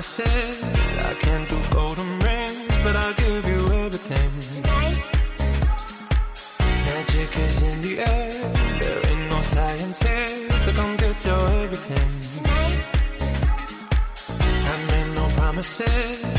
promises. I can't do golden rings, but I'll give you everything. Tonight? Magic is in the air. There ain't no science here, so come get your everything. Tonight? I made no promises.